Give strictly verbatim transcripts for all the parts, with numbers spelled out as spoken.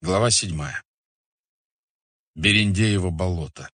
Глава седьмая. Берендеево болото.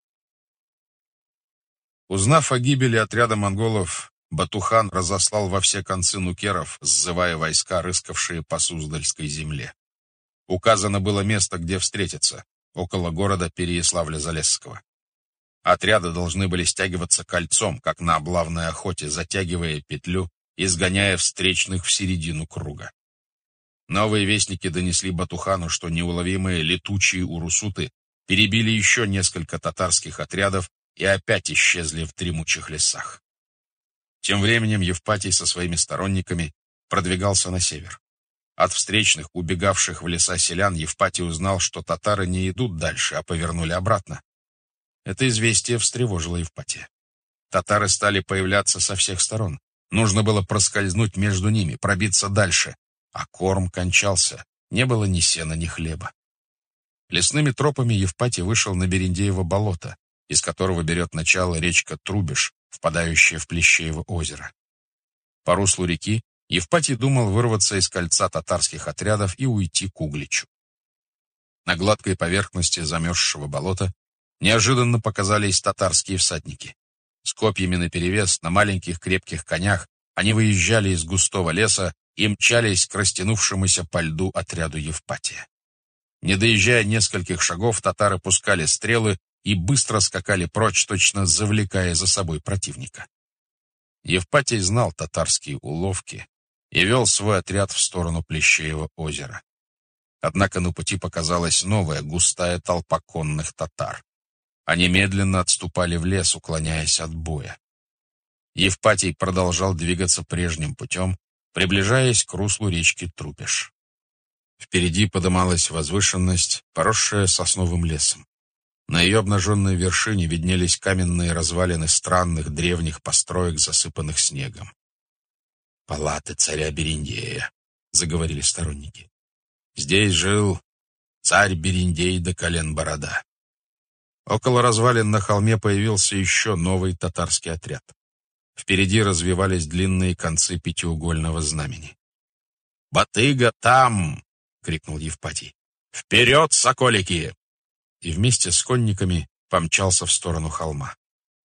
Узнав о гибели отряда монголов, Батухан разослал во все концы нукеров, сзывая войска, рыскавшие по Суздальской земле. Указано было место, где встретиться, около города Переяславля-Залесского. Отряды должны были стягиваться кольцом, как на облавной охоте, затягивая петлю и сгоняя встречных в середину круга. Новые вестники донесли Батухану, что неуловимые летучие урусуты перебили еще несколько татарских отрядов и опять исчезли в дремучих лесах. Тем временем Евпатий со своими сторонниками продвигался на север. От встречных, убегавших в леса селян, Евпатий узнал, что татары не идут дальше, а повернули обратно. Это известие встревожило Евпатия. Татары стали появляться со всех сторон. Нужно было проскользнуть между ними, пробиться дальше. А корм кончался, не было ни сена, ни хлеба. Лесными тропами Евпатий вышел на Берендеево болото, из которого берет начало речка Трубеж, впадающая в Плещеево озеро. По руслу реки Евпатий думал вырваться из кольца татарских отрядов и уйти к Угличу. На гладкой поверхности замерзшего болота неожиданно показались татарские всадники. С копьями наперевес, на маленьких крепких конях, они выезжали из густого леса и мчались к растянувшемуся по льду отряду Евпатия. Не доезжая нескольких шагов, татары пускали стрелы и быстро скакали прочь, точно завлекая за собой противника. Евпатий знал татарские уловки и вел свой отряд в сторону Плещеева озера. Однако на пути показалась новая густая толпа конных татар. Они медленно отступали в лес, уклоняясь от боя. Евпатий продолжал двигаться прежним путем, приближаясь к руслу речки Трубеж. Впереди подымалась возвышенность, поросшая сосновым лесом. На ее обнаженной вершине виднелись каменные развалины странных древних построек, засыпанных снегом. «Палаты царя Берендея», — заговорили сторонники. «Здесь жил царь Берендей до колен борода». Около развалин на холме появился еще новый татарский отряд. Впереди развивались длинные концы пятиугольного знамени. «Батыга там!» — крикнул Евпатий. «Вперед, соколики!» И вместе с конниками помчался в сторону холма.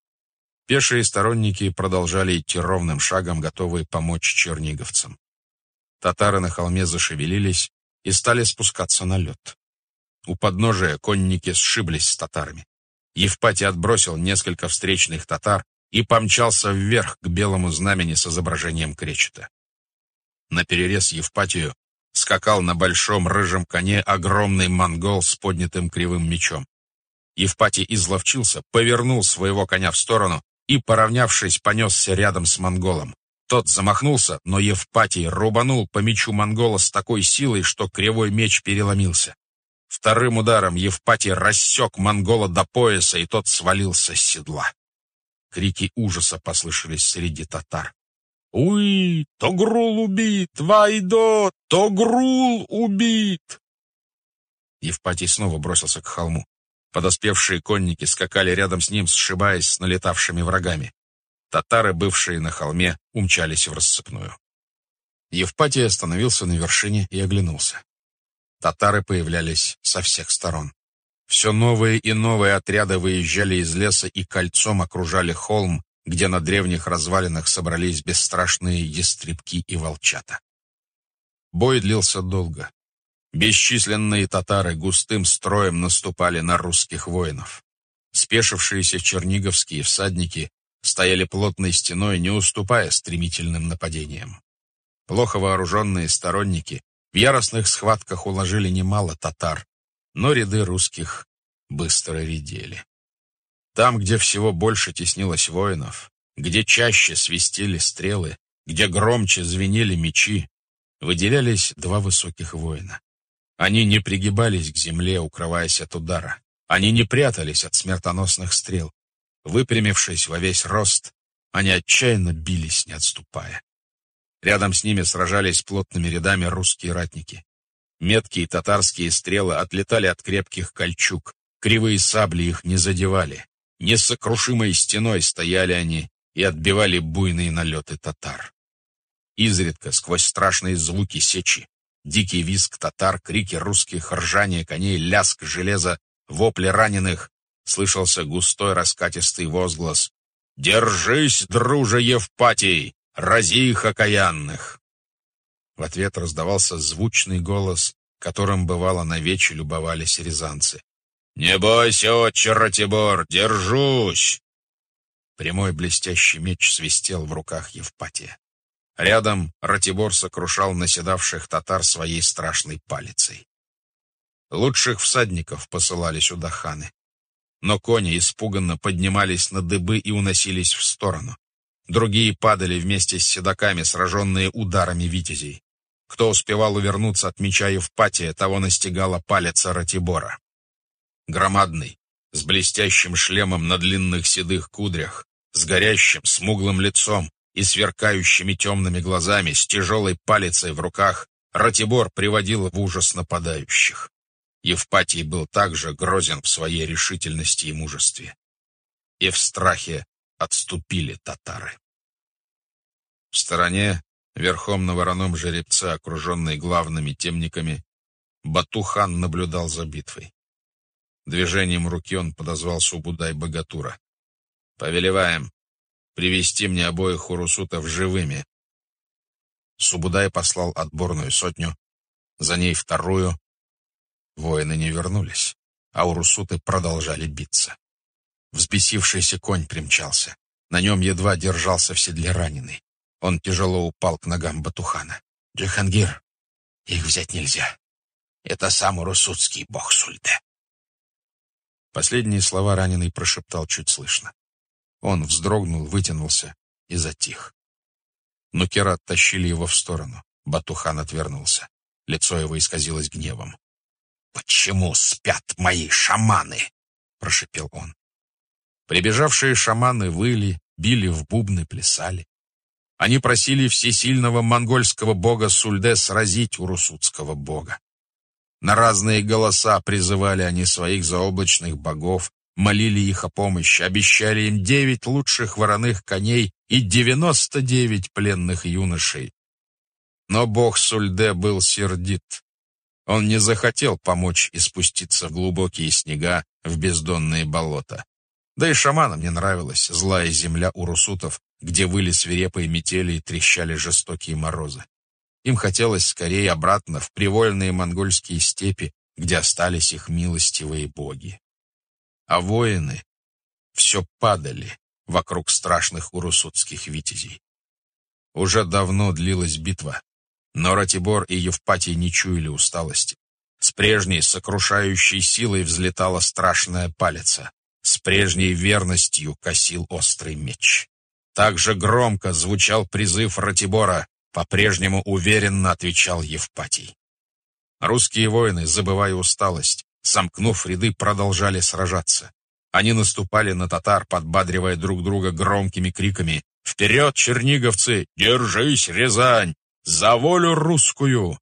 Пешие сторонники продолжали идти ровным шагом, готовые помочь черниговцам. Татары на холме зашевелились и стали спускаться на лед. У подножия конники сшиблись с татарами. Евпатий отбросил несколько встречных татар и помчался вверх к белому знамени с изображением кречета. Наперерез Евпатию скакал на большом рыжем коне огромный монгол с поднятым кривым мечом. Евпатий изловчился, повернул своего коня в сторону и, поравнявшись, понесся рядом с монголом. Тот замахнулся, но Евпатий рубанул по мечу монгола с такой силой, что кривой меч переломился. Вторым ударом Евпатий рассек монгола до пояса, и тот свалился с седла. Крики ужаса послышались среди татар. «Уй, Тогрул убит! Вайдо! Тогрул убит!» Евпатий снова бросился к холму. Подоспевшие конники скакали рядом с ним, сшибаясь с налетавшими врагами. Татары, бывшие на холме, умчались в рассыпную. Евпатий остановился на вершине и оглянулся. Татары появлялись со всех сторон. Все новые и новые отряды выезжали из леса и кольцом окружали холм, где на древних развалинах собрались бесстрашные ястребки и волчата. Бой длился долго. Бесчисленные татары густым строем наступали на русских воинов. Спешившиеся черниговские всадники стояли плотной стеной, не уступая стремительным нападениям. Плохо вооруженные сторонники в яростных схватках уложили немало татар, но ряды русских быстро редели. Там, где всего больше теснилось воинов, где чаще свистели стрелы, где громче звенели мечи, выделялись два высоких воина. Они не пригибались к земле, укрываясь от удара. Они не прятались от смертоносных стрел. Выпрямившись во весь рост, они отчаянно бились, не отступая. Рядом с ними сражались плотными рядами русские ратники. Меткие татарские стрелы отлетали от крепких кольчуг, кривые сабли их не задевали. Несокрушимой стеной стояли они и отбивали буйные налеты татар. Изредка, сквозь страшные звуки сечи, Дикий визг татар, крики русских, ржание коней, лязг железа, вопли раненых. Слышался густой раскатистый возглас: «Держись, друже Евпатий! Рази их окаянных!» В ответ раздавался звучный голос, которым бывало на вече любовались рязанцы: «Не бойся, отче Ратибор, держусь!» Прямой блестящий меч свистел в руках Евпатия. Рядом Ратибор сокрушал наседавших татар своей страшной палицей. Лучших всадников посылали сюда ханы. Но кони испуганно поднимались на дыбы и уносились в сторону. Другие падали вместе с седоками, сраженные ударами витязей. Кто успевал увернуться от меча Евпатия, того настигала палица Ратибора. Громадный, с блестящим шлемом на длинных седых кудрях, с горящим, смуглым лицом и сверкающими темными глазами, с тяжелой палицей в руках, Ратибор приводил в ужас нападающих. Евпатий был также грозен в своей решительности и мужестве. И в страхе отступили татары. В стороне, верхом на вороном жеребце, окруженный главными темниками, Бату-хан наблюдал за битвой. Движением руки он подозвал Субудай-богатура. «Повелеваем привести мне обоих урусутов живыми». Субудай послал отборную сотню, за ней вторую. Воины не вернулись, а урусуты продолжали биться. Взбесившийся конь примчался. На нем едва держался в седле раненый. Он тяжело упал к ногам Батухана. «Джихангир, их взять нельзя. Это сам урусутский бог Сульде». Последние слова раненый прошептал чуть слышно. Он вздрогнул, вытянулся и затих. Нукера оттащили его в сторону. Батухан отвернулся. Лицо его исказилось гневом. «Почему спят мои шаманы?» — прошепел он. Прибежавшие шаманы выли, били в бубны, плясали. Они просили всесильного монгольского бога Сульде сразить урусутского бога. На разные голоса призывали они своих заоблачных богов, молили их о помощи, обещали им девять лучших вороных коней и девяносто девять пленных юношей. Но бог Сульде был сердит. Он не захотел помочь и спуститься в глубокие снега, в бездонные болота. Да и шаманам не нравилась злая земля урусутов, где выли свирепые метели и трещали жестокие морозы. Им хотелось скорее обратно в привольные монгольские степи, где остались их милостивые боги. А воины все падали вокруг страшных урусутских витязей. Уже давно длилась битва, но Ратибор и Евпатий не чуяли усталости. С прежней сокрушающей силой взлетала страшная палица, с прежней верностью косил острый меч. Так же громко звучал призыв Ратибора, по-прежнему уверенно отвечал Евпатий. Русские воины, забывая усталость, сомкнув ряды, продолжали сражаться. Они наступали на татар, подбадривая друг друга громкими криками: «Вперед, черниговцы! Держись, Рязань! За волю русскую!»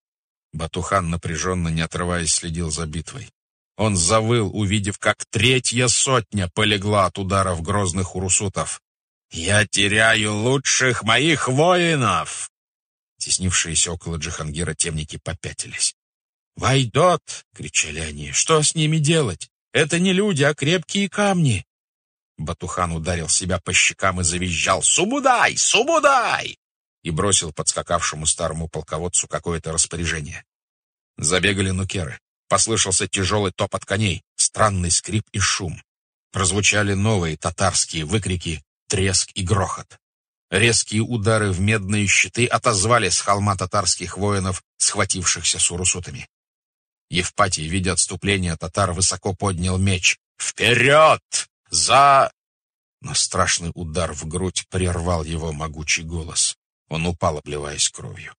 Батухан, напряженно не отрываясь, следил за битвой. Он завыл, увидев, как третья сотня полегла от ударов грозных урусутов. «Я теряю лучших моих воинов!» Теснившиеся около Джихангира темники попятились. «Вайдот!» — кричали они. «Что с ними делать? Это не люди, а крепкие камни!» Батухан ударил себя по щекам и завизжал: «Субудай! Субудай!» и бросил подскакавшему старому полководцу какое-то распоряжение. Забегали нукеры. Послышался тяжелый топот коней, странный скрип и шум. Прозвучали новые татарские выкрики, треск и грохот. Резкие удары в медные щиты отозвали с холма татарских воинов, схватившихся с урусутами. Евпатий, видя отступление татар, высоко поднял меч. «Вперед! За...» Но страшный удар в грудь прервал его могучий голос. Он упал, обливаясь кровью.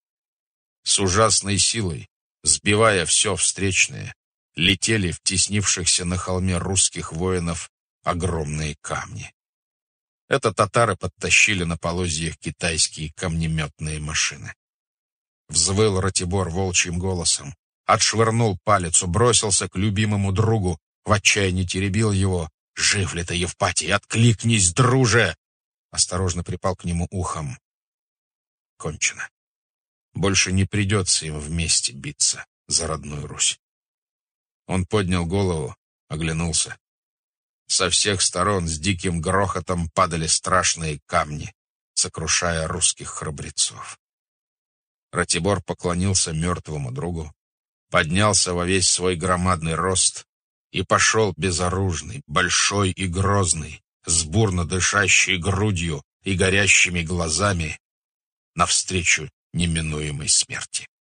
С ужасной силой, сбивая все встречное, летели в теснившихся на холме русских воинов огромные камни. Это татары подтащили на полозьях китайские камнеметные машины. Взвыл Ратибор волчьим голосом, отшвырнул палицу, бросился к любимому другу, в отчаянии теребил его. «Жив ли ты, Евпатий? Откликнись, друже!» Осторожно припал к нему ухом. Кончено. Больше не придется им вместе биться за родную Русь. Он поднял голову, оглянулся. Со всех сторон с диким грохотом падали страшные камни, сокрушая русских храбрецов. Ратибор поклонился мертвому другу, поднялся во весь свой громадный рост и пошел безоружный, большой и грозный, с бурно дышащей грудью и горящими глазами навстречу неминуемой смерти.